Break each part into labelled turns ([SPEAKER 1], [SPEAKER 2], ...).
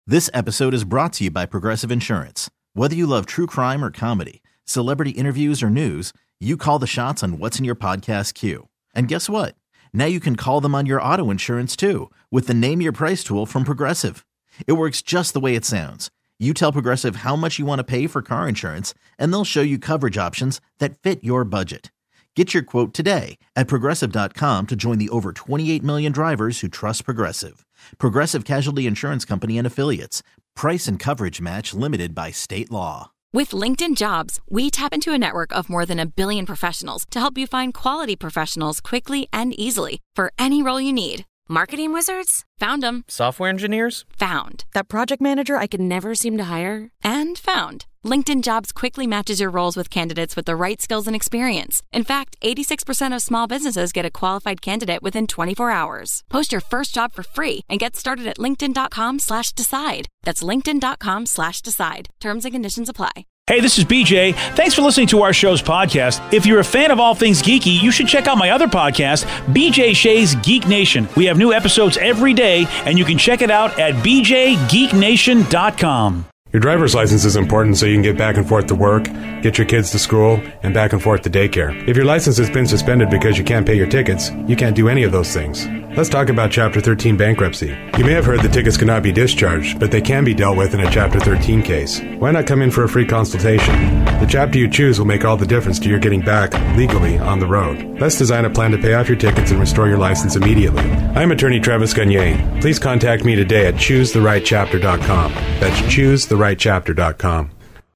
[SPEAKER 1] This episode is brought to you by Progressive Insurance. Whether you love true crime or comedy, celebrity interviews or news, you call the shots on what's in your podcast queue. And guess what? Now you can call them on your auto insurance too with the Name Your Price tool from Progressive. It works just the way it sounds. You tell Progressive how much you want to pay for car insurance, and they'll show you coverage options that fit your budget. Get your quote today at Progressive.com to join the over 28 million drivers who trust Progressive. Progressive Casualty Insurance Company and Affiliates. Price and coverage match limited by state law.
[SPEAKER 2] With LinkedIn Jobs, we tap into a network of more than 1 billion professionals to help you find quality professionals quickly and easily for any role you need. Marketing wizards? Found them.
[SPEAKER 3] Software engineers?
[SPEAKER 2] Found.
[SPEAKER 4] That project manager I could never seem to hire?
[SPEAKER 2] And found. LinkedIn Jobs quickly matches your roles with candidates with the right skills and experience. In fact, 86% of small businesses get a qualified candidate within 24 hours. Post your first job for free and get started at linkedin.com/decide. That's linkedin.com/decide. Terms and conditions apply.
[SPEAKER 5] Hey, this is BJ. Thanks for listening to our show's podcast. If you're a fan of all things geeky, you should check out my other podcast, BJ Shea's Geek Nation. We have new episodes every day, and you can check it out at bjgeeknation.com.
[SPEAKER 6] Your driver's license is important so you can get back and forth to work, get your kids to school, and back and forth to daycare. If your license has been suspended because you can't pay your tickets, you can't do any of those things. Let's talk about Chapter 13 bankruptcy. You may have heard that tickets cannot be discharged, but they can be dealt with in a Chapter 13 case. Why not come in for a free consultation? The chapter you choose will make all the difference to your getting back, legally, on the road. Let's design a plan to pay off your tickets and restore your license immediately. I'm attorney Travis Gagne. Please contact me today at ChooseTheRightChapter.com. That's ChooseTheRightChapter.com.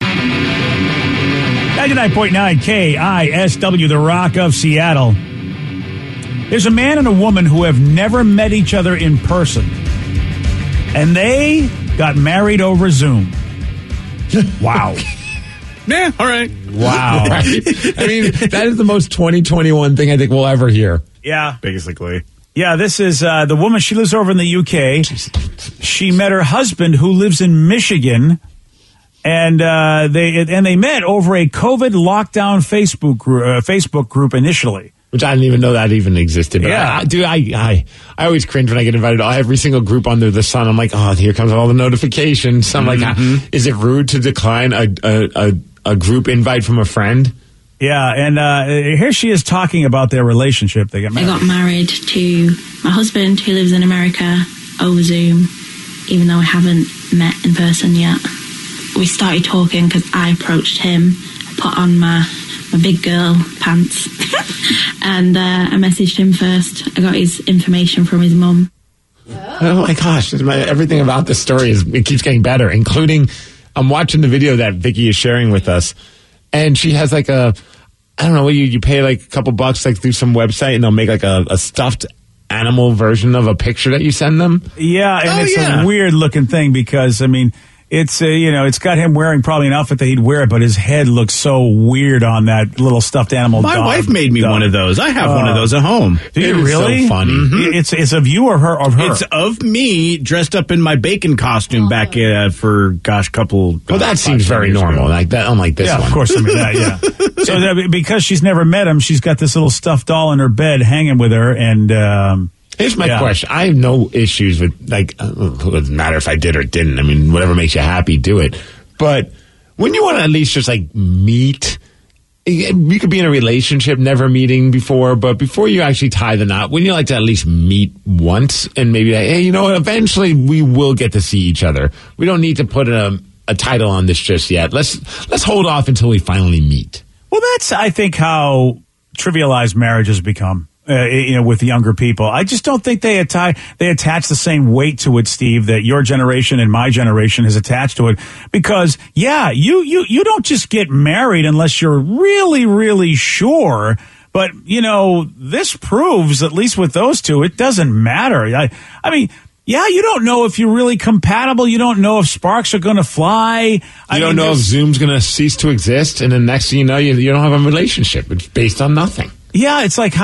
[SPEAKER 5] 99.9 KISW, the Rock of Seattle. There's a man and a woman who have never met each other in person, and they got married over Zoom. Wow.
[SPEAKER 7] Yeah, all right.
[SPEAKER 5] Wow.
[SPEAKER 7] Right. I mean, that is the most 2021 thing I think we'll ever hear.
[SPEAKER 5] Yeah.
[SPEAKER 7] Basically.
[SPEAKER 5] Yeah, this is the woman. She lives over in the UK. She met her husband, who lives in Michigan, and they met over a COVID lockdown Facebook group initially.
[SPEAKER 7] Which I didn't even know that even existed. But
[SPEAKER 5] Yeah.
[SPEAKER 7] I always cringe when I get invited to every single group under the sun. I'm like, oh, here comes all the notifications. I'm like, is it rude to decline a group invite from a friend?
[SPEAKER 5] Yeah, and here she is talking about their relationship. They got
[SPEAKER 8] married to my husband, who lives in America, over Zoom, even though we haven't met in person yet. We started talking because I approached him, put on my big girl pants, and I messaged him first. I got his information from his mum.
[SPEAKER 7] Oh my gosh, everything about this story it keeps getting better, including I'm watching the video that Vicky is sharing with us, and she has like I don't know, you pay like a couple bucks like through some website, and they'll make like a stuffed animal version of a picture that you send them.
[SPEAKER 5] Yeah, and it's a weird looking thing because, I mean, it's it's got him wearing probably an outfit that he'd wear, but his head looks so weird on that little stuffed animal.
[SPEAKER 3] My wife made me one of those. I have one of those at home.
[SPEAKER 5] Do you really?
[SPEAKER 7] So funny.
[SPEAKER 5] Mm-hmm. It's of you or her? Of her?
[SPEAKER 3] It's of me dressed up in my bacon costume back for couple.
[SPEAKER 7] Well, that seems very normal. Like that, unlike this one.
[SPEAKER 5] Yeah, of course. I mean that. Yeah. So because she's never met him, she's got this little stuffed doll in her bed hanging with her, and.
[SPEAKER 7] Here's my question. I have no issues with, it doesn't matter if I did or didn't. I mean, whatever makes you happy, do it. But when you want to at least just, meet, you could be in a relationship, never meeting before, but before you actually tie the knot, wouldn't you like to at least meet once and maybe, hey, you know what, eventually we will get to see each other. We don't need to put a title on this just yet. Let's hold off until we finally meet.
[SPEAKER 5] Well, that's, I think, how trivialized marriage has become. With younger people, I just don't think they attach the same weight to it, Steve, that your generation and my generation has attached to it. Because you don't just get married unless you're really, really sure. But this proves, at least with those two, it doesn't matter. I mean. Yeah, you don't know if you're really compatible. You don't know if sparks are going to fly.
[SPEAKER 7] You don't know if Zoom's going to cease to exist. And then next thing you know, you don't have a relationship. It's based on nothing.
[SPEAKER 5] Yeah, it's like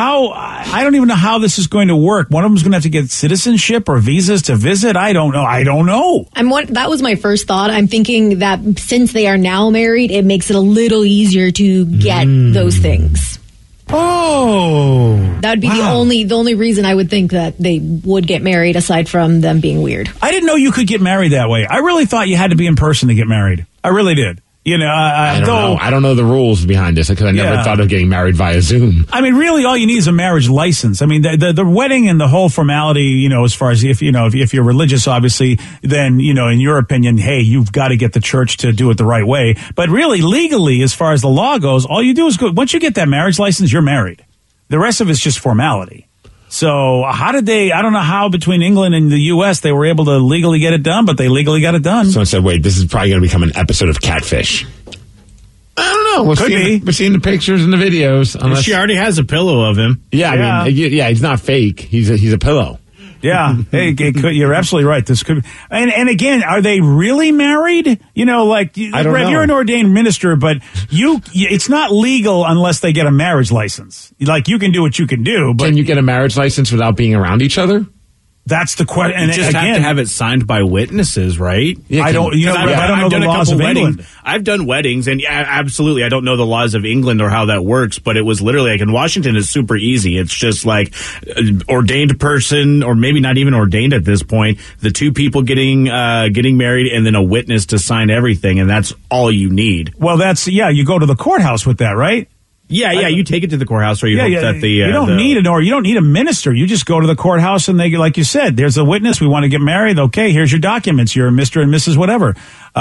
[SPEAKER 5] I don't even know how this is going to work. One of them's going to have to get citizenship or visas to visit. I don't know.
[SPEAKER 9] That was my first thought. I'm thinking that since they are now married, it makes it a little easier to get those things.
[SPEAKER 7] Oh.
[SPEAKER 9] That would be the only reason I would think that they would get married, aside from them being weird.
[SPEAKER 5] I didn't know you could get married that way. I really thought you had to be in person to get married. I really did. You know,
[SPEAKER 7] I don't know the rules behind this because I never thought of getting married via Zoom.
[SPEAKER 5] I mean, really, all you need is a marriage license. I mean, the wedding and the whole formality, you know, as far as if you're religious, obviously, then, you know, in your opinion, hey, you've got to get the church to do it the right way. But really, legally, as far as the law goes, all you do is go. Once you get that marriage license, you're married. The rest of it's just formality. So how did they, I don't know how between England and the U.S. they were able to legally get it done, but they legally got it done.
[SPEAKER 7] Someone said, wait, this is probably going to become an episode of Catfish. I don't know. We're seeing the pictures and the videos.
[SPEAKER 3] Unless she already has a pillow of him.
[SPEAKER 7] Yeah, I mean, he's not fake. He's a pillow.
[SPEAKER 5] Yeah, hey, you're absolutely right. This could, and again, are they really married? You know, like you're an ordained minister, but it's not legal unless they get a marriage license. Like you can do what you can do, but
[SPEAKER 7] can you get a marriage license without being around each other?
[SPEAKER 5] That's the question.
[SPEAKER 3] You just have to have it signed by witnesses, right?
[SPEAKER 5] Yeah, I don't know the laws of England.
[SPEAKER 3] I've done weddings, and absolutely, I don't know the laws of England or how that works, but it was literally like in Washington, it's super easy. It's just like ordained person, or maybe not even ordained at this point, the two people getting married, and then a witness to sign everything, and that's all you need.
[SPEAKER 5] Well, you go to the courthouse with that, right?
[SPEAKER 3] Yeah, you take it to the courthouse, or you hope that
[SPEAKER 5] you don't need a minister. You just go to the courthouse, and they, like you said, there's a witness. We want to get married. Okay, here's your documents. You're Mr. and Mrs. whatever.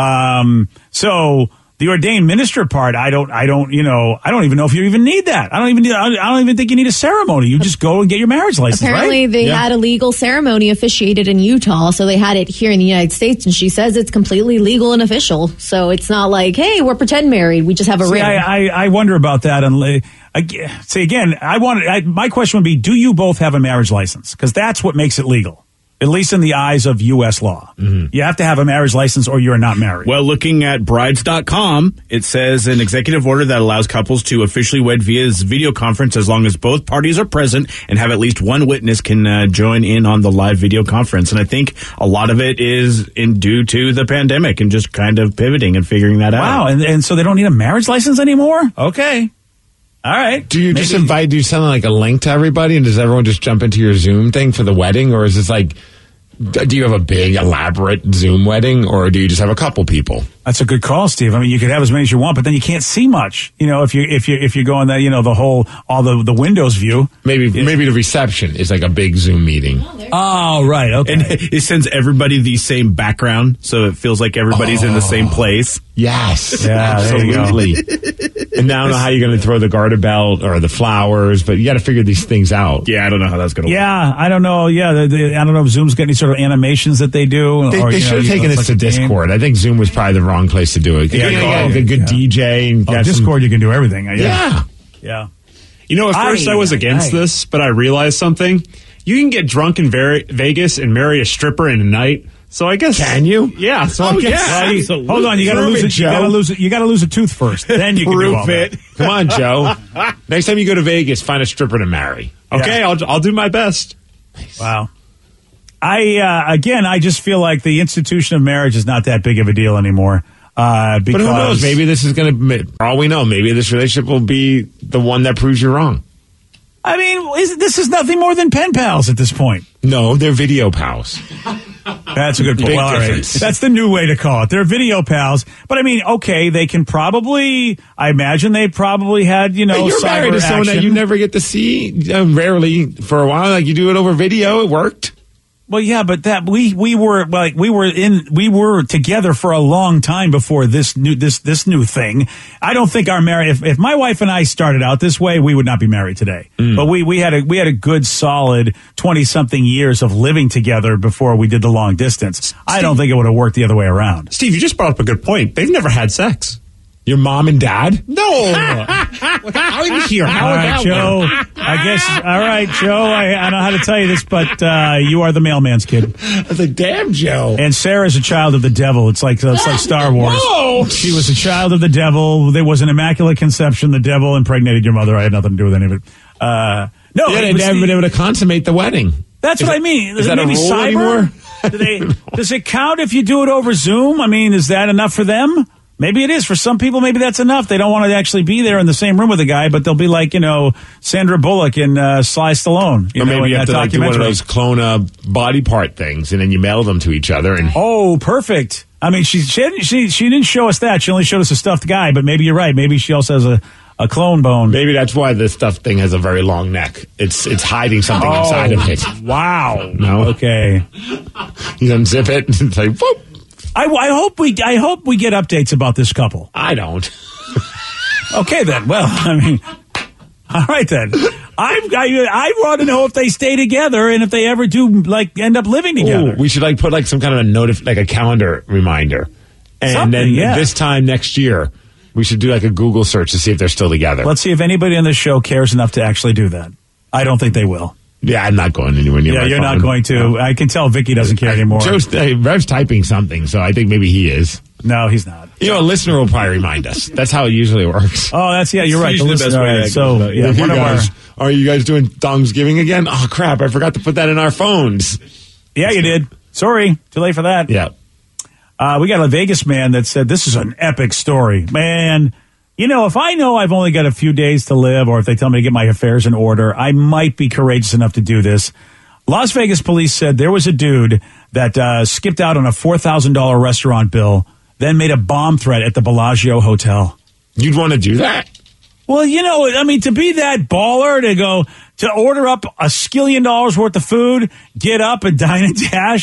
[SPEAKER 5] So the ordained minister part, I don't even know if you even need that. I don't even think you need a ceremony. You just go and get your marriage license.
[SPEAKER 9] Apparently,
[SPEAKER 5] right?
[SPEAKER 9] they had a legal ceremony officiated in Utah, so they had it here in the United States, and she says it's completely legal and official. So it's not like, hey, we're pretend married. We just have a ring.
[SPEAKER 5] I wonder about that. And again, my question would be: do you both have a marriage license? Because that's what makes it legal. At least in the eyes of U.S. law. Mm-hmm. You have to have a marriage license or you're not married.
[SPEAKER 3] Well, looking at brides.com, it says an executive order that allows couples to officially wed via video conference as long as both parties are present and have at least one witness can join in on the live video conference. And I think a lot of it is due to the pandemic and just kind of pivoting and figuring that out.
[SPEAKER 5] Wow, and so they don't need a marriage license anymore? Okay. All right.
[SPEAKER 7] Do you just do you send like a link to everybody, and does everyone just jump into your Zoom thing for the wedding? Or is this like, do you have a big, elaborate Zoom wedding, or do you just have a couple people?
[SPEAKER 5] That's a good call, Steve. I mean, you could have as many as you want, but then you can't see much. You know, if you go on that, you know, the Windows view.
[SPEAKER 7] Maybe the reception is like a big Zoom meeting.
[SPEAKER 5] Oh, right. Okay.
[SPEAKER 3] And it sends everybody the same background, so it feels like everybody's in the same place.
[SPEAKER 7] Yes,
[SPEAKER 5] yeah,
[SPEAKER 7] absolutely. And I don't know how you're going to throw the garter belt or the flowers, but you got to figure these things out.
[SPEAKER 3] Yeah, I don't know how that's going to work.
[SPEAKER 5] Yeah, I don't know. Yeah, I don't know if Zoom's got any sort of animations that they do.
[SPEAKER 7] They should have taken this to Discord. I think Zoom was probably the wrong place to do it. Yeah, a good DJ. And
[SPEAKER 5] Discord, you can do everything.
[SPEAKER 7] Yeah.
[SPEAKER 10] You know, at first I was against this, but I realized something. You can get drunk in Vegas and marry a stripper in a night. So I guess
[SPEAKER 7] can you?
[SPEAKER 10] Yeah. So I guess.
[SPEAKER 5] Well, hold on, you got to lose it. You got to lose a tooth first. Then you can do all that.
[SPEAKER 7] Come on, Joe. Next time you go to Vegas, find a stripper to marry.
[SPEAKER 10] Okay, I'll do my best.
[SPEAKER 7] Nice.
[SPEAKER 5] Wow. I just feel like the institution of marriage is not that big of a deal anymore. Because,
[SPEAKER 7] but who knows? Maybe this is going to. For all we know, maybe this relationship will be the one that proves you wrong.
[SPEAKER 5] I mean, this is nothing more than pen pals at this point.
[SPEAKER 7] No, they're video pals.
[SPEAKER 5] That's a good point. Well, all right. That's the new way to call it. They're video pals. But I mean, okay, they can probably, I imagine they probably had,
[SPEAKER 7] you're married to someone that you never get to see, rarely for a while. Like you do it over video. It worked.
[SPEAKER 5] Well, yeah, but that we were together for a long time before this new thing. I don't think our marriage. If my wife and I started out this way, we would not be married today. But we had a good solid 20-something years of living together before we did the long distance. Steve, I don't think it would have worked the other way around.
[SPEAKER 10] Steve, you just brought up a good point. They've never had sex.
[SPEAKER 7] Your mom and dad?
[SPEAKER 10] No. I'm here.
[SPEAKER 5] All right, Joe. I guess. All right, Joe. I don't know how to tell you this, but you are the mailman's kid.
[SPEAKER 7] I was like, damn, Joe.
[SPEAKER 5] And Sarah's a child of the devil. It's like Star Wars.
[SPEAKER 7] Whoa.
[SPEAKER 5] She was a child of the devil. There was an immaculate conception. The devil impregnated your mother. I had nothing to do with any of it. No,
[SPEAKER 7] they never been able to consummate the wedding.
[SPEAKER 5] That's what I mean.
[SPEAKER 7] Is that
[SPEAKER 5] maybe
[SPEAKER 7] a rule
[SPEAKER 5] cyber?
[SPEAKER 7] anymore?
[SPEAKER 5] Does it count if you do it over Zoom? I mean, is that enough for them? Maybe it is. For some people, maybe that's enough. They don't want to actually be there in the same room with the guy, but they'll be like, Sandra Bullock and Sly Stallone.
[SPEAKER 7] Or maybe you have to do one of those clone body part things, and then you mail them to each other. And
[SPEAKER 5] oh, perfect. I mean, she didn't show us that. She only showed us a stuffed guy, but maybe you're right. Maybe she also has a clone bone.
[SPEAKER 7] Maybe that's why the stuffed thing has a very long neck. It's hiding something inside of it.
[SPEAKER 5] Wow.
[SPEAKER 7] No?
[SPEAKER 5] Okay.
[SPEAKER 7] You unzip it, and it's like, whoop.
[SPEAKER 5] I hope we get updates about this couple.
[SPEAKER 7] I don't.
[SPEAKER 5] Okay, then. Well, I mean, all right then. I want to know if they stay together and if they ever do end up living together.
[SPEAKER 7] Ooh, we should put some kind of a calendar reminder, and
[SPEAKER 5] something,
[SPEAKER 7] then this time next year we should do a Google search to see if they're still together.
[SPEAKER 5] Let's see if anybody on this show cares enough to actually do that. I don't think they will.
[SPEAKER 7] Yeah, I'm not going anywhere near my
[SPEAKER 5] you're
[SPEAKER 7] phone.
[SPEAKER 5] not going to. I can tell Vicky doesn't care anymore.
[SPEAKER 7] Rev's typing something, so I think maybe he is.
[SPEAKER 5] No, he's not.
[SPEAKER 7] A listener will probably remind us. That's how it usually works.
[SPEAKER 5] Oh, you're right.
[SPEAKER 3] The best way.
[SPEAKER 5] So, yeah,
[SPEAKER 7] are you guys doing Thanksgiving again? Oh, crap, I forgot to put that in our phones.
[SPEAKER 5] Yeah, you did. Sorry, too late for that.
[SPEAKER 7] Yeah.
[SPEAKER 5] We got a Vegas man that said, this is an epic story. Man, if I know I've only got a few days to live, or if they tell me to get my affairs in order, I might be courageous enough to do this. Las Vegas police said there was a dude that skipped out on a $4,000 restaurant bill, then made a bomb threat at the Bellagio Hotel.
[SPEAKER 7] You'd want to do that?
[SPEAKER 5] Well, to be that baller, to order up $1 skillion worth of food, get up and dine and dash,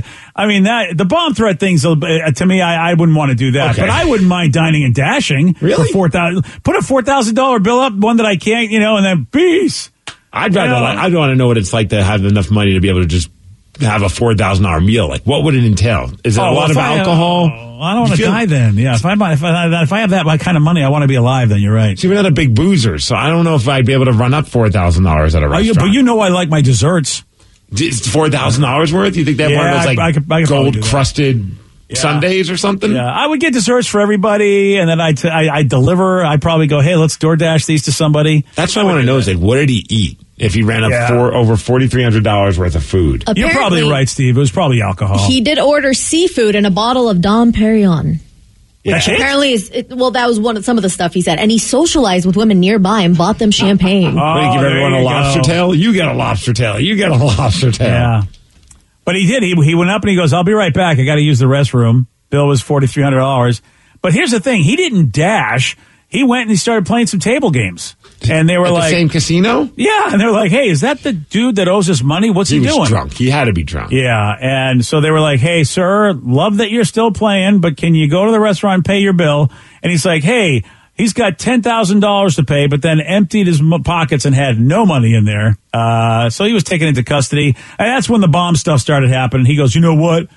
[SPEAKER 5] the bomb threat things, to me, I wouldn't want to do that.
[SPEAKER 7] Okay.
[SPEAKER 5] But I wouldn't mind dining and dashing.
[SPEAKER 7] Really?
[SPEAKER 5] For $4,000. Put a $4,000 bill up, one that I can't, and then peace.
[SPEAKER 7] I'd want to know what it's like to have enough money to be able to just have a $4,000 meal. What would it entail? Is it a lot of alcohol?
[SPEAKER 5] I don't want to die then. Yeah, if I have that kind of money, I want to be alive. Then you're right.
[SPEAKER 7] See, we're not a big boozer, so I don't know if I'd be able to run up $4,000 at a restaurant.
[SPEAKER 5] But I like my desserts.
[SPEAKER 7] It's $4,000 worth? You think they have one of those gold crusted sundaes or something?
[SPEAKER 5] Yeah, I would get desserts for everybody, and then I deliver. I'd probably go, hey, let's DoorDash these to somebody.
[SPEAKER 7] That's what I want to know is what did he eat? If he ran up over $4,300 worth of food.
[SPEAKER 9] Apparently,
[SPEAKER 5] you're probably right, Steve. It was probably alcohol.
[SPEAKER 9] He did order seafood and a bottle of Dom Perignon.
[SPEAKER 5] Yeah.
[SPEAKER 9] Apparently, that was some of the stuff he said. And he socialized with women nearby and bought them champagne.
[SPEAKER 7] You give everyone a lobster tail? You get a lobster tail. You get a lobster tail.
[SPEAKER 5] Yeah. But he did. He went up and he goes, I'll be right back. I got to use the restroom. Bill was $4,300. But here's the thing. He didn't dash. He went and he started playing some table games. And they were
[SPEAKER 7] the same casino?
[SPEAKER 5] Yeah. And they were like, hey, is that the dude that owes us money? What's he doing?
[SPEAKER 7] He was drunk. He had to be drunk.
[SPEAKER 5] Yeah. And so they were like, hey, sir, love that you're still playing, but can you go to the restaurant and pay your bill? And he's like, hey, he's got $10,000 to pay, but then emptied his pockets and had no money in there. So he was taken into custody. And that's when the bomb stuff started happening. He goes, you know what?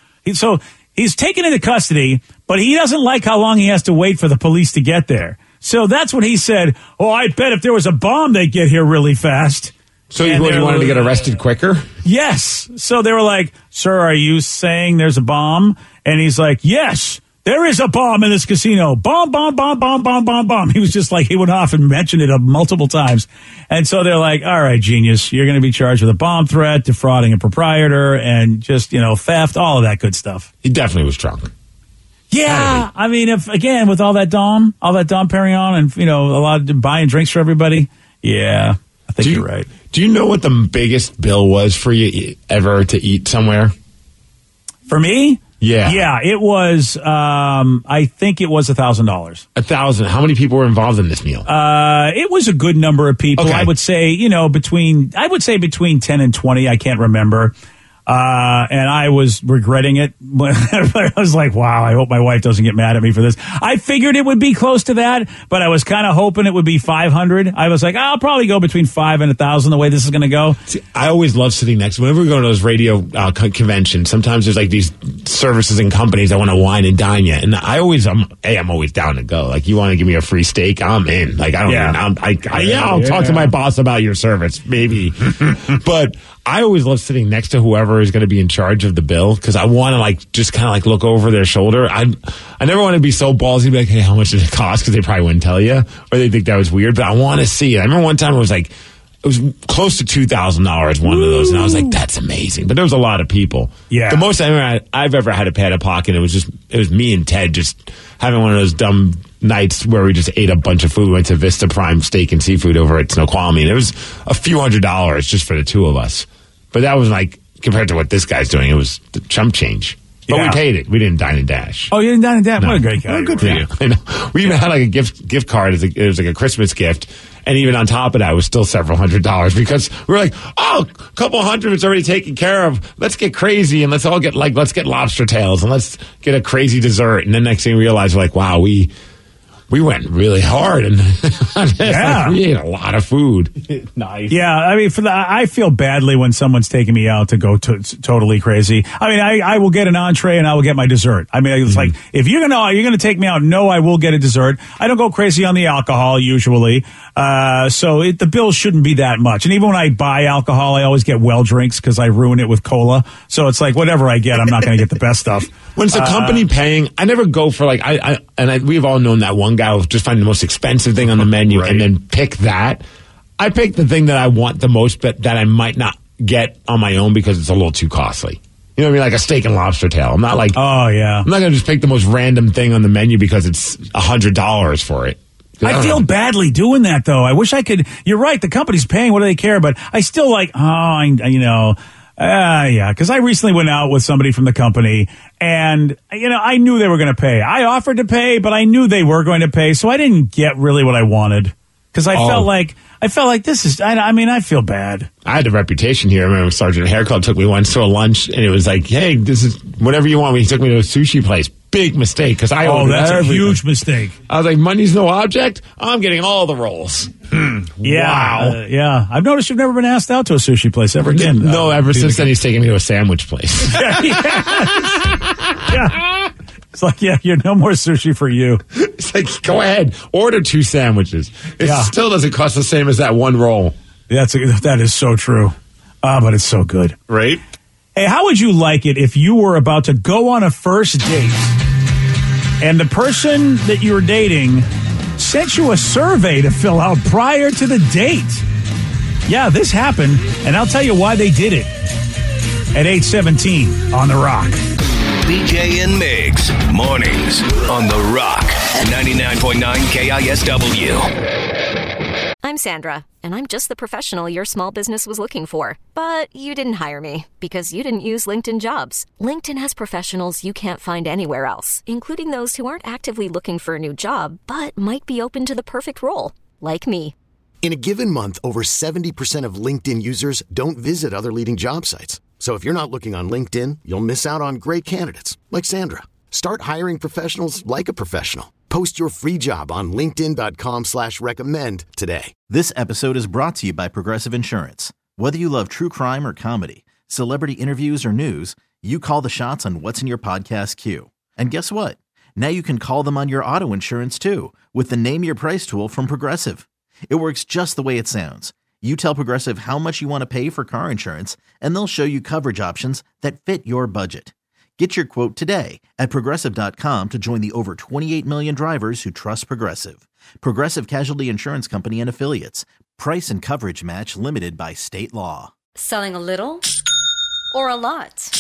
[SPEAKER 5] He's taken into custody, but he doesn't like how long he has to wait for the police to get there. So that's when he said, oh, I bet if there was a bomb, they'd get here really fast.
[SPEAKER 7] So you wanted to get arrested quicker?
[SPEAKER 5] Yes. So they were like, sir, are you saying there's a bomb? And he's like, yes, there is a bomb in this casino. Bomb, bomb, bomb, bomb, bomb, bomb, bomb. He was just he went off and mentioned it multiple times. And so they're like, all right, genius, you're going to be charged with a bomb threat, defrauding a proprietor, and just, theft, all of that good stuff.
[SPEAKER 7] He definitely was drunk.
[SPEAKER 5] Yeah, I mean, with all that Dom Perignon and, a lot of buying drinks for everybody. Yeah, I think you're right.
[SPEAKER 7] Do you know what the biggest bill was for you ever to eat somewhere?
[SPEAKER 5] For me?
[SPEAKER 7] Yeah.
[SPEAKER 5] Yeah, it was, I think it was $1,000.
[SPEAKER 7] 1,000. How many people were involved in this meal?
[SPEAKER 5] It was a good number of people. Okay. I would say, between 10 and 20. I can't remember. And I was regretting it. I was like, wow, I hope my wife doesn't get mad at me for this. I figured it would be close to that, but I was kind of hoping it would be 500. I was like, I'll probably go between 5 and 1,000 the way this is going to go.
[SPEAKER 7] See, I always love sitting next. Whenever we go to those radio conventions, sometimes there's these services and companies that want to wine and dine you. And I'm always down to go. You want to give me a free steak? I'm in. I'll talk to my boss about your service, maybe. But I always love sitting next to whoever is going to be in charge of the bill because I want to just kind of look over their shoulder. I never want to be so ballsy and be like, hey, how much did it cost? Because they probably wouldn't tell you or they think that was weird. But I want to see it. I remember one time it was It was close to $2,000 one of those, and I was like, "That's amazing." But there was a lot of people.
[SPEAKER 5] Yeah,
[SPEAKER 7] the most I've ever had to pay out of pocket. It was me and Ted just having one of those dumb nights where we just ate a bunch of food. We went to Vista Prime Steak and Seafood over at Snoqualmie, and it was a few $100s just for the two of us. But that was like compared to what this guy's doing, it was the chump change. But we paid it. We didn't dine and dash.
[SPEAKER 5] Oh, you didn't dine and dash?
[SPEAKER 7] No.
[SPEAKER 5] What a great guy.
[SPEAKER 7] Oh, good for you. I know. We even had like a gift card. It was like a Christmas gift. And even on top of that, it was still several $100s because we were like, oh, a couple hundred is already taken care of. Let's get crazy and let's get lobster tails and let's get a crazy dessert. And then next thing we realized, we're like, wow, we went really hard and we ate a lot of food.
[SPEAKER 5] Nice. Yeah, I mean, I feel badly when someone's taking me out to go totally crazy. I mean, I will get an entree and I will get my dessert. I mean, it's like if you're gonna take me out, no, I will get a dessert. I don't go crazy on the alcohol usually, so the bill shouldn't be that much. And even when I buy alcohol, I always get well drinks because I ruin it with cola. So it's like whatever I get, I'm not going to get the best stuff.
[SPEAKER 7] When it's a company paying, I never go for like we've all known that one guy will just find the most expensive thing on the menu and then pick that. I pick the thing that I want the most, but that I might not get on my own because it's a little too costly. You know what I mean? Like a steak and lobster tail. I'm not like, I'm not going to just pick the most random thing on the menu because it's $100 for it.
[SPEAKER 5] I feel badly doing that though. I wish I could. You're right. The company's paying. What do they care? But I still like, because I recently went out with somebody from the company and, I knew they were going to pay. I offered to pay, but I knew they were going to pay. So I didn't get really what I wanted because I felt like this is, I feel bad.
[SPEAKER 7] I had a reputation here. I remember Sergeant Hair Club took me once to a lunch and it was like, hey, this is whatever you want. He took me to a sushi place. Big mistake because I ordered
[SPEAKER 5] that's
[SPEAKER 7] everything.
[SPEAKER 5] A huge mistake.
[SPEAKER 7] I was like, money's no object. I'm getting all the rolls.
[SPEAKER 5] Yeah, wow. I've noticed you've never been asked out to a sushi place ever again.
[SPEAKER 7] No, ever since then he's taking me to a sandwich place.
[SPEAKER 5] Yeah. It's like, you're no more sushi for you.
[SPEAKER 7] It's like, go ahead, order 2 sandwiches. It still doesn't cost the same as that one roll.
[SPEAKER 5] That is so true. But it's so good.
[SPEAKER 7] Right?
[SPEAKER 5] Hey, how would you like it if you were about to go on a first date and the person that you were dating sent you a survey to fill out prior to the date? Yeah, this happened, and I'll tell you why they did it at 8:17 on The Rock.
[SPEAKER 11] BJ and Migs, mornings on The Rock, 99.9 KISW.
[SPEAKER 2] I'm Sandra, and I'm just the professional your small business was looking for. But you didn't hire me because you didn't use LinkedIn Jobs. LinkedIn has professionals you can't find anywhere else, including those who aren't actively looking for a new job, but might be open to the perfect role, like me.
[SPEAKER 12] In a given month, over 70% of LinkedIn users don't visit other leading job sites. So if you're not looking on LinkedIn, you'll miss out on great candidates like Sandra. Start hiring professionals like a professional. Post your free job on linkedin.com/recommend today.
[SPEAKER 1] This episode is brought to you by Progressive Insurance. Whether you love true crime or comedy, celebrity interviews or news, you call the shots on what's in your podcast queue. And guess what? Now you can call them on your auto insurance too with the Name Your Price tool from Progressive. It works just the way it sounds. You tell Progressive how much you want to pay for car insurance, and they'll show you coverage options that fit your budget. Get your quote today at Progressive.com to join the over 28 million drivers who trust Progressive. Progressive Casualty Insurance Company and Affiliates. Price and coverage match limited by state law.
[SPEAKER 13] Selling a little or a lot?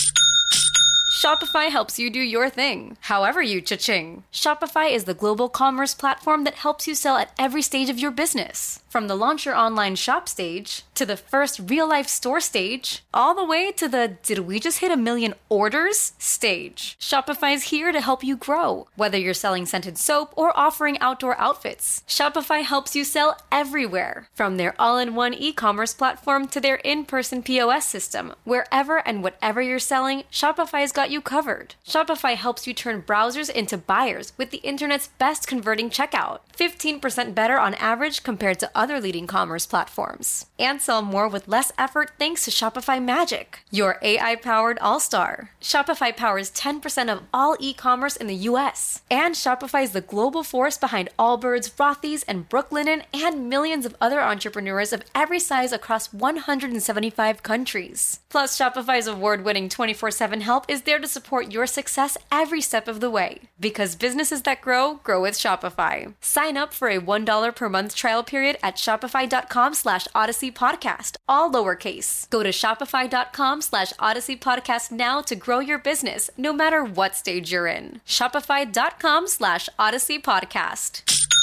[SPEAKER 13] Shopify helps you do your thing, however you cha-ching. Shopify is the global commerce platform that helps you sell at every stage of your business. From the launch your online shop stage, to the first real-life store stage, all the way to the did we just hit 1 million orders stage. Shopify's here to help you grow. Whether you're selling scented soap or offering outdoor outfits, Shopify helps you sell everywhere. From their all-in-one e-commerce platform to their in-person POS system. Wherever and whatever you're selling, Shopify's got you covered. Shopify helps you turn browsers into buyers with the internet's best converting checkout. 15% better on average compared to other leading commerce platforms. And sell more with less effort thanks to Shopify Magic, your AI-powered all-star. Shopify powers 10% of all e-commerce in the U.S. And Shopify is the global force behind Allbirds, Rothy's, and Brooklinen, and millions of other entrepreneurs of every size across 175 countries. Plus, Shopify's award-winning 24/7 help is there there to support your success every step of the way. Because businesses that grow, grow with Shopify. Sign up for a $1 per month trial period at shopify.com/Odyssey Podcast, all lowercase. Go to shopify.com/Odyssey Podcast now to grow your business, no matter what stage you're in. Shopify.com/Odyssey Podcast.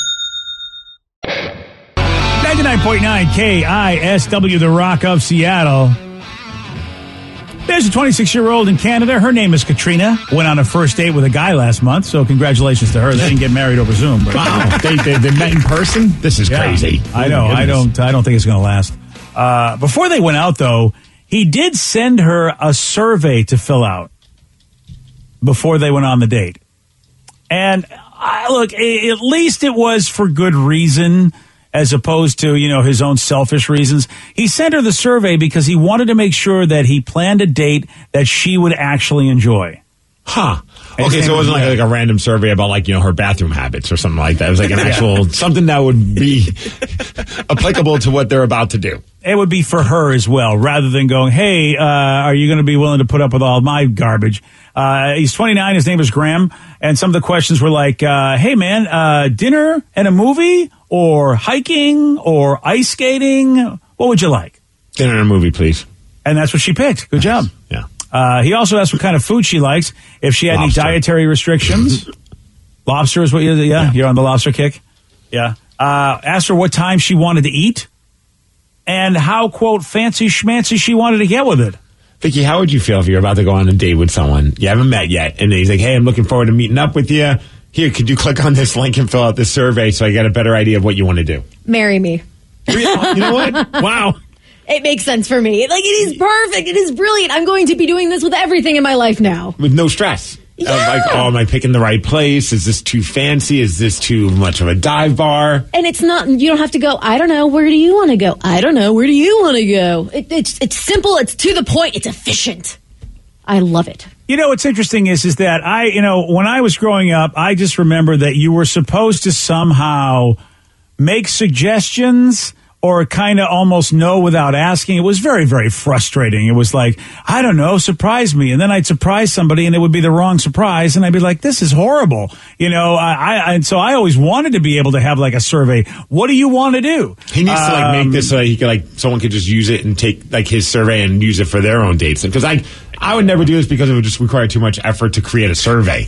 [SPEAKER 5] 99.9 KISW, The Rock of Seattle. There's a 26-year-old in Canada. Her name is Katrina. Went on a first date with a guy last month, so congratulations to her. They didn't get married over Zoom. But
[SPEAKER 7] wow, they met in person? This is crazy.
[SPEAKER 5] I know. I don't think it's going to last. Before they went out, though, he did send her a survey to fill out before they went on the date. And look, at least it was for good reason, as opposed to, his own selfish reasons. He sent her the survey because he wanted to make sure that he planned a date that she would actually enjoy.
[SPEAKER 7] Huh. Okay, so it wasn't like a random survey about her bathroom habits or something like that. It was like an actual, something that would be applicable to what they're about to do.
[SPEAKER 5] It would be for her as well, rather than going, hey, are you going to be willing to put up with all my garbage? He's 29. His name is Graham. And some of the questions were like, hey, man, dinner and a movie or hiking or ice skating? What would you like?
[SPEAKER 7] Dinner and a movie, please.
[SPEAKER 5] And that's what she picked. Good job.
[SPEAKER 7] Yeah.
[SPEAKER 5] He also asked what kind of food she likes, if she had any dietary restrictions. Lobster is what you're on the lobster kick. Yeah. Asked her what time she wanted to eat and how, quote, fancy schmancy she wanted to get with it.
[SPEAKER 7] Vicky, how would you feel if you're about to go on a date with someone you haven't met yet, and he's like, hey, I'm looking forward to meeting up with you. Here, could you click on this link and fill out this survey so I get a better idea of what you want to do?
[SPEAKER 9] Marry me.
[SPEAKER 7] You know what?
[SPEAKER 5] Wow.
[SPEAKER 9] It makes sense for me. Like, it is perfect. It is brilliant. I'm going to be doing this with everything in my life now.
[SPEAKER 7] With no stress.
[SPEAKER 9] Yeah.
[SPEAKER 7] Am I picking the right place? Is this too fancy? Is this too much of a dive bar?
[SPEAKER 9] And it's not, you don't have to go, I don't know, where do you want to go? I don't know, where do you want to go? It's simple, it's to the point, it's efficient. I love it.
[SPEAKER 5] What's interesting is that when I was growing up, I just remember that you were supposed to somehow make suggestions or kind of almost know without asking. It was very, very frustrating. It was like, I don't know, surprise me. And then I'd surprise somebody and it would be the wrong surprise. And I'd be like, this is horrible. And so I always wanted to be able to have like a survey. What do you want to do?
[SPEAKER 7] He needs to make this so he could someone could just use it and take his survey and use it for their own dates. Because I would never do this because it would just require too much effort to create a survey.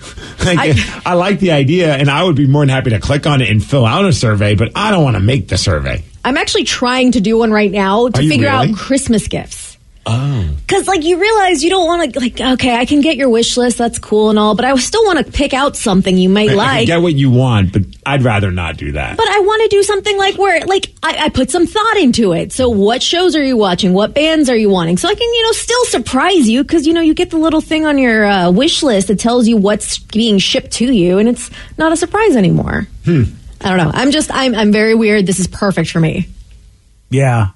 [SPEAKER 7] I like the idea, and I would be more than happy to click on it and fill out a survey, but I don't want to make the survey.
[SPEAKER 9] I'm actually trying to do one right now to figure out Christmas gifts.
[SPEAKER 7] Oh.
[SPEAKER 9] Because, you realize you don't want to, okay, I can get your wish list, that's cool and all, but I still want to pick out something you might like.
[SPEAKER 7] I get what you want, but I'd rather not do that.
[SPEAKER 9] But I want to do something where I put some thought into it. So what shows are you watching? What bands are you wanting? So I can, still surprise you because, you get the little thing on your wish list that tells you what's being shipped to you, and it's not a surprise anymore. I don't know. I'm very weird. This is perfect for me.
[SPEAKER 5] Yeah.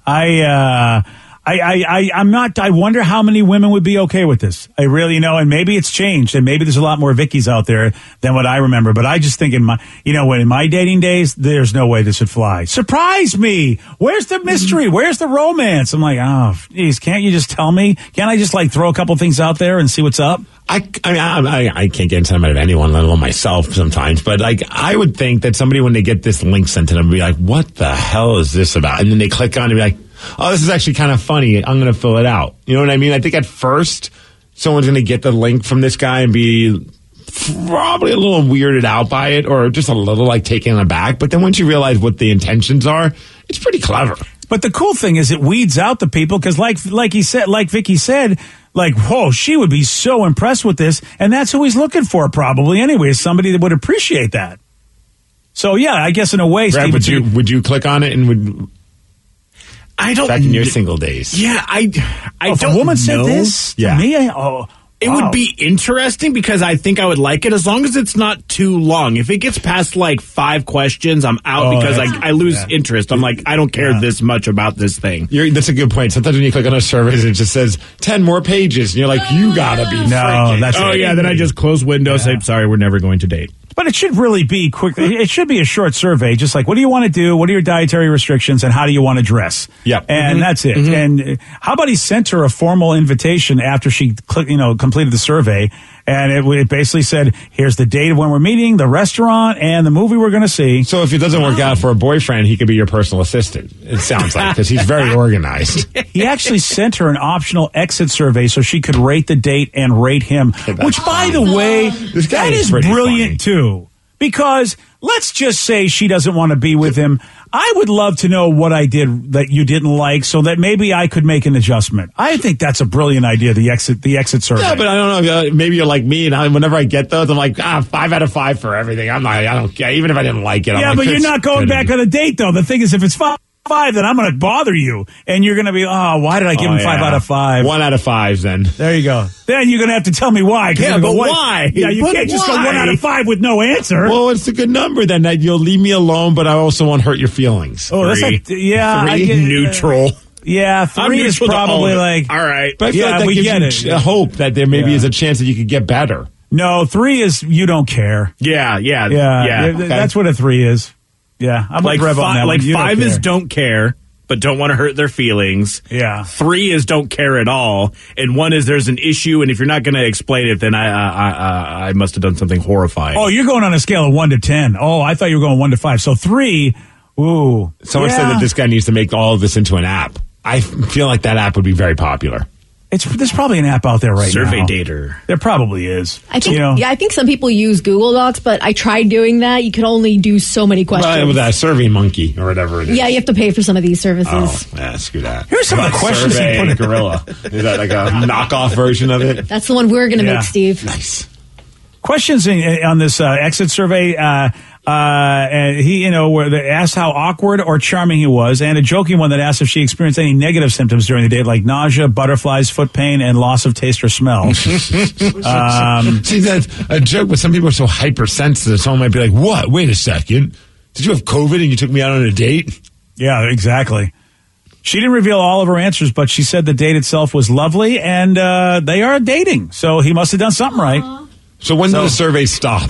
[SPEAKER 5] I'm not, I wonder how many women would be okay with this. I really, and maybe it's changed and maybe there's a lot more Vickies out there than what I remember. But I just think in my dating days, there's no way this would fly. Surprise me. Where's the mystery? Where's the romance? I'm like, oh, geez, can't you just tell me? Can't I just throw a couple things out there and see what's up?
[SPEAKER 7] I can't get into of anyone, let alone myself sometimes. But I would think that somebody, when they get this link sent to them, would be like, what the hell is this about? And then they click on it and be like, oh, this is actually kind of funny. I'm going to fill it out. You know what I mean? I think at first, someone's going to get the link from this guy and be probably a little weirded out by it or just a little taken aback. But then once you realize what the intentions are, it's pretty clever.
[SPEAKER 5] But the cool thing is it weeds out the people because like Vicky said, whoa, she would be so impressed with this. And that's who he's looking for probably anyway, somebody that would appreciate that. So, yeah, I guess in a way,
[SPEAKER 7] Brad, would you click on it and would...
[SPEAKER 3] I don't.
[SPEAKER 7] Back in your single days.
[SPEAKER 3] Yeah, I don't
[SPEAKER 5] if a woman
[SPEAKER 3] know.
[SPEAKER 5] said this to me,
[SPEAKER 3] it would be interesting because I think I would like it as long as it's not too long. If it gets past 5 questions, I'm out because I lose interest. I'm like, I don't care this much about this thing.
[SPEAKER 7] That's a good point. Sometimes when you click on a survey, it just says 10 more pages, and you're like, you gotta be freaking.
[SPEAKER 3] Then I just close Windows, say, sorry, we're never going to date.
[SPEAKER 5] But it should really be quick. It should be a short survey, just like, what do you want to do? What are your dietary restrictions? And how do you want to dress?
[SPEAKER 7] Yep.
[SPEAKER 5] And that's it. And how about he sent her a formal invitation after she completed the survey? And it basically said, here's the date of when we're meeting, the restaurant, and the movie we're going to see.
[SPEAKER 7] So if it doesn't work out for a boyfriend, he could be your personal assistant, it sounds like, because he's very organized.
[SPEAKER 5] He actually sent her an optional exit survey so she could rate the date and rate him, which, by the way, that is brilliant, too. Because let's just say she doesn't want to be with him. I would love to know what I did that you didn't like so that maybe I could make an adjustment. I think that's a brilliant idea, the exit survey.
[SPEAKER 7] Yeah, but I don't know. Maybe you're like me, and whenever I get those, I'm like, 5 out of 5 for everything. I don't care. Even if I didn't like it.
[SPEAKER 5] Yeah, but you're not going back on a date, though. The thing is, if it's 5, then I'm going to bother you. And you're going to be, why did I give him 5 out of 5?
[SPEAKER 7] 1 out of 5, then.
[SPEAKER 5] There you go. Then you're going to have to tell me why.
[SPEAKER 7] Yeah, but why?
[SPEAKER 5] Yeah, you can't just go 1 out of 5 with no answer.
[SPEAKER 7] Well, it's a good number, then. That you'll leave me alone, but I also won't hurt your feelings.
[SPEAKER 5] Oh, that's like, yeah.
[SPEAKER 7] 3, neutral.
[SPEAKER 5] Yeah, 3 is probably like,
[SPEAKER 7] all right. But I feel like that gives you hope that there maybe is a chance that you could get better.
[SPEAKER 5] No, 3 is you don't care.
[SPEAKER 3] Yeah.
[SPEAKER 5] Okay. That's what a 3 is. Yeah, I'm like Rev on that.
[SPEAKER 3] Like 5 is don't care, but don't want to hurt their feelings.
[SPEAKER 5] Yeah.
[SPEAKER 3] 3 is don't care at all, and 1 is there's an issue, and if you're not going to explain it, then I must have done something horrifying.
[SPEAKER 5] Oh, you're going on a scale of 1 to 10. Oh, I thought you were going 1 to 5. So 3. Ooh.
[SPEAKER 7] Someone said that this guy needs to make all of this into an app. I feel like that app would be very popular.
[SPEAKER 5] There's probably an app out there right
[SPEAKER 3] Survey
[SPEAKER 5] now.
[SPEAKER 3] Dater.
[SPEAKER 5] There probably is.
[SPEAKER 9] I think, I think some people use Google Docs, but I tried doing that. You could only do so many questions.
[SPEAKER 7] Well, with that Survey Monkey or whatever it is.
[SPEAKER 9] Yeah, you have to pay for some of these services.
[SPEAKER 7] Oh, yeah, screw that.
[SPEAKER 5] Here's some of the questions
[SPEAKER 7] Survey
[SPEAKER 5] he put in.
[SPEAKER 7] Gorilla. Is that like a knockoff version of it?
[SPEAKER 9] That's the one we're going to make, Steve.
[SPEAKER 7] Nice.
[SPEAKER 5] Questions on this exit survey. And he, where they asked how awkward or charming he was, and a joking one that asked if she experienced any negative symptoms during the date, like nausea, butterflies, foot pain, and loss of taste or smell.
[SPEAKER 7] See, that's a joke, but some people are so hypersensitive. Someone might be like, what? Wait a second. Did you have COVID and you took me out on a date?
[SPEAKER 5] Yeah, exactly. She didn't reveal all of her answers, but she said the date itself was lovely, and they are dating. So he must have done something right.
[SPEAKER 7] So when does the survey stop?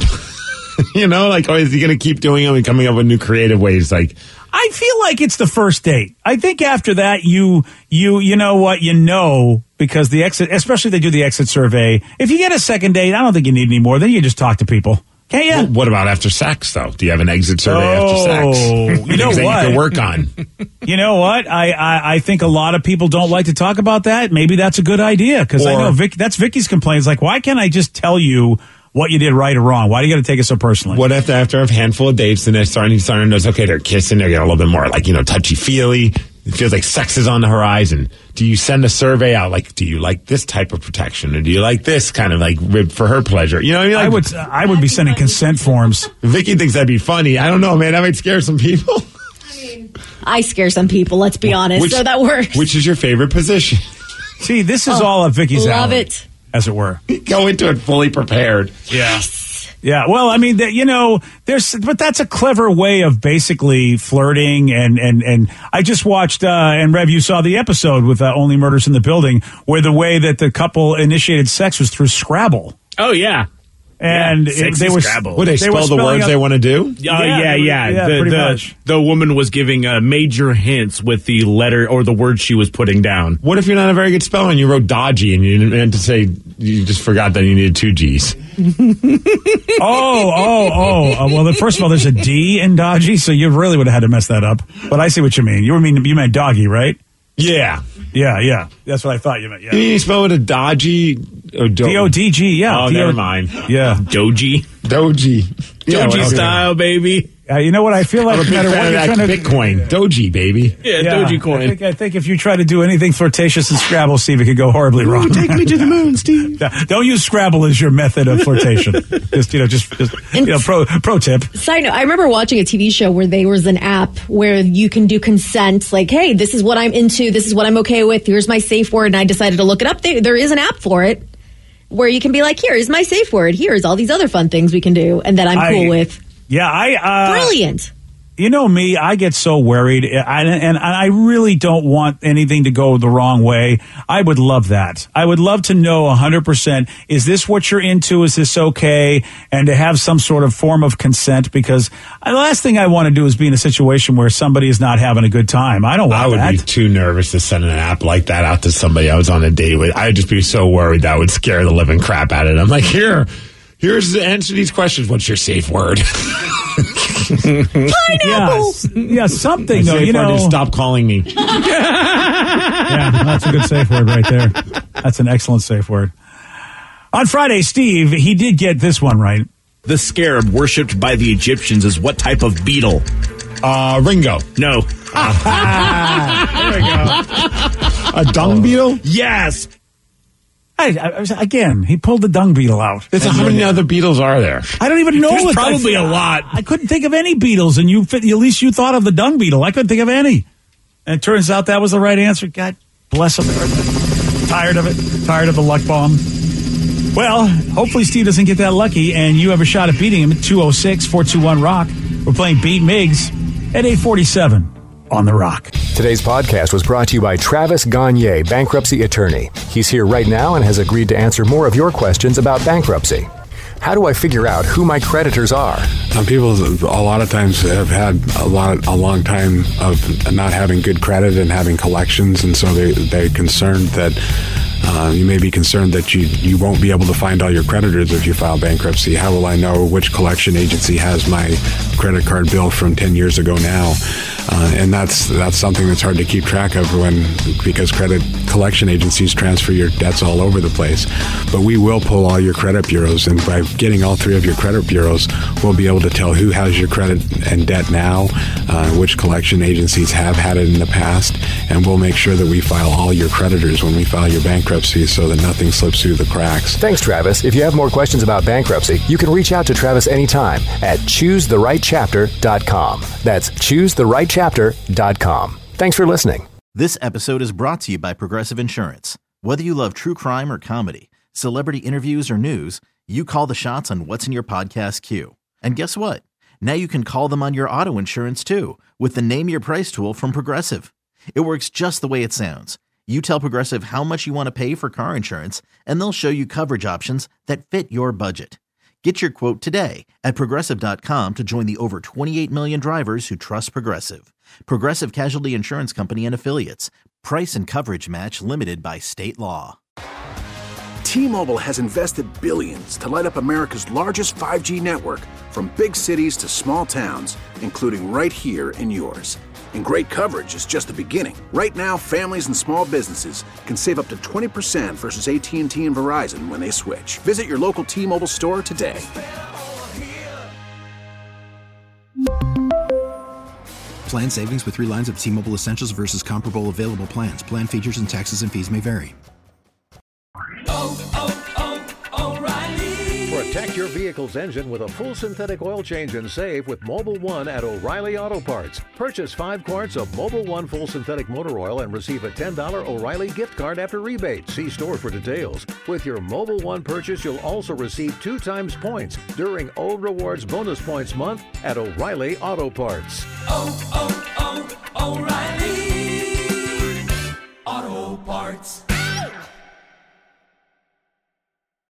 [SPEAKER 7] Or is he going to keep doing them and coming up with new creative ways? Like,
[SPEAKER 5] I feel like it's the first date. I think after that, you know what, because the exit, especially they do the exit survey. If you get a second date, I don't think you need any more. Then you just talk to people. Can't you?
[SPEAKER 7] Well, what about after sex, though? Do you have an exit survey after sex?
[SPEAKER 5] You know what?
[SPEAKER 7] That you can work on.
[SPEAKER 5] You know what? I think a lot of people don't like to talk about that. Maybe that's a good idea, because I know that's Vicky's complaints. Like, why can't I just tell you what you did right or wrong? Why do you got to take it so personally?
[SPEAKER 7] What if after a handful of dates, and they're starting to notice, okay, they're kissing, they're getting a little bit more touchy-feely. It feels like sex is on the horizon. Do you send a survey out? Like, do you like this type of protection? Or do you like this kind of like rib for her pleasure? You know what I mean?
[SPEAKER 5] I would be sending consent forms.
[SPEAKER 7] Vicky thinks that'd be funny. I don't know, man. That might scare some people.
[SPEAKER 9] I scare some people, let's be honest. So that works.
[SPEAKER 7] Which is your favorite position?
[SPEAKER 5] See, this is all of Vicky's
[SPEAKER 9] love
[SPEAKER 5] alley,
[SPEAKER 9] it.
[SPEAKER 5] as it were.
[SPEAKER 7] Go into it fully prepared.
[SPEAKER 5] Yeah. Yeah, well, I mean, but that's a clever way of basically flirting, and I just watched, and Rev, you saw the episode with Only Murders in the Building, where the way that the couple initiated sex was through Scrabble.
[SPEAKER 3] Oh, yeah.
[SPEAKER 5] And they were
[SPEAKER 3] Scrabble.
[SPEAKER 7] Would they spell the words they want to do?
[SPEAKER 3] Yeah.
[SPEAKER 5] Pretty much.
[SPEAKER 3] The woman was giving major hints with the letter or the word she was putting down.
[SPEAKER 7] What if you're not a very good speller and you wrote dodgy and you didn't meant to say, you just forgot that you needed 2 G's?
[SPEAKER 5] Well, first of all, there's a D in dodgy, so you really would have had to mess that up. But I see what you mean. You meant doggy, right?
[SPEAKER 7] Yeah.
[SPEAKER 5] Yeah. That's what I thought you meant. Yeah.
[SPEAKER 7] You spell it a dodgy or
[SPEAKER 5] D-O-D-G, yeah.
[SPEAKER 7] Oh, never mind.
[SPEAKER 5] Yeah.
[SPEAKER 3] Doji style, baby.
[SPEAKER 5] You know what? I feel like
[SPEAKER 7] I'm a big fan of that Bitcoin. Doji, baby.
[SPEAKER 3] Yeah, Doji coin.
[SPEAKER 5] I think if you try to do anything flirtatious in Scrabble, Steve, it could go horribly wrong.
[SPEAKER 7] Take me to the moon, Steve.
[SPEAKER 5] Don't use Scrabble as your method of flirtation. Pro tip.
[SPEAKER 9] Side note, I remember watching a TV show where there was an app where you can do consent, like, hey, this is what I'm into, this is what I'm okay with, here's my safe word, and I decided to look it up. There is an app for it where you can be like, here's my safe word, here's all these other fun things we can do, and that I'm cool with.
[SPEAKER 5] Yeah,
[SPEAKER 9] brilliant.
[SPEAKER 5] You know me, I get so worried, and I really don't want anything to go the wrong way. I would love that. I would love to know 100%, is this what you're into? Is this okay? And to have some sort of form of consent, because the last thing I want to do is be in a situation where somebody is not having a good time. I don't want that.
[SPEAKER 7] I would be too nervous to send an app like that out to somebody I was on a date with. I'd just be so worried that would scare the living crap out of them. I'm like, here's the answer to these questions. What's your safe word?
[SPEAKER 9] Pineapple.
[SPEAKER 5] Yeah, something though.
[SPEAKER 7] Safe word is stop calling me.
[SPEAKER 5] Yeah, that's a good safe word right there. That's an excellent safe word. On Friday, Steve, he did get this one right.
[SPEAKER 3] The scarab worshipped by the Egyptians is what type of beetle?
[SPEAKER 7] Ringo.
[SPEAKER 3] No.
[SPEAKER 5] There we go.
[SPEAKER 7] A dung beetle?
[SPEAKER 3] Yes.
[SPEAKER 5] Again, he pulled the dung beetle out.
[SPEAKER 7] How many other beetles are there?
[SPEAKER 5] I don't even know.
[SPEAKER 3] There's probably a lot.
[SPEAKER 5] I couldn't think of any beetles, and at least you thought of the dung beetle. I couldn't think of any. And it turns out that was the right answer. God bless him. Tired of it. Tired of the luck bomb. Well, hopefully Steve doesn't get that lucky, and you have a shot at beating him at 206-421-ROCK. We're playing Beat Miggs at 8:47 on The Rock.
[SPEAKER 14] Today's podcast was brought to you by Travis Gagne, bankruptcy attorney. He's here right now and has agreed to answer more of your questions about bankruptcy. How do I figure out who my creditors are?
[SPEAKER 6] People a lot of times have had a long time of not having good credit and having collections, and so they're concerned that you may be concerned that you won't be able to find all your creditors if you file bankruptcy. How will I know which collection agency has my credit card bill from 10 years ago now? And that's something that's hard to keep track of because credit collection agencies transfer your debts all over the place. But we will pull all your credit bureaus, and by getting all three of your credit bureaus, we'll be able to tell who has your credit and debt now, which collection agencies have had it in the past, and we'll make sure that we file all your creditors when we file your bankruptcy so that nothing slips through the cracks.
[SPEAKER 14] Thanks, Travis. If you have more questions about bankruptcy, you can reach out to Travis anytime at ChooseTheRightChapter.com. That's ChooseTheRightChapter.com. Thanks for listening.
[SPEAKER 1] This episode is brought to you by Progressive Insurance. Whether you love true crime or comedy, celebrity interviews or news, you call the shots on what's in your podcast queue. And guess what? Now you can call them on your auto insurance too with the Name Your Price tool from Progressive. It works just the way it sounds. You tell Progressive how much you want to pay for car insurance, and they'll show you coverage options that fit your budget. Get your quote today at Progressive.com to join the over 28 million drivers who trust Progressive. Progressive Casualty Insurance Company and Affiliates. Price and coverage match limited by state law.
[SPEAKER 15] T-Mobile has invested billions to light up America's largest 5G network, from big cities to small towns, including right here in yours. And great coverage is just the beginning. Right now, families and small businesses can save up to 20% versus AT&T and Verizon when they switch. Visit your local T-Mobile store today.
[SPEAKER 16] Plan savings with 3 lines of T-Mobile Essentials versus comparable available plans. Plan features and taxes and fees may vary.
[SPEAKER 17] Protect your vehicle's engine with a full synthetic oil change and save with Mobil 1 at O'Reilly Auto Parts. Purchase 5 quarts of Mobil 1 full synthetic motor oil and receive a $10 O'Reilly gift card after rebate. See store for details. With your Mobil 1 purchase, you'll also receive 2 times points during O Rewards Bonus Points Month at O'Reilly Auto Parts.
[SPEAKER 18] O'Reilly Auto Parts.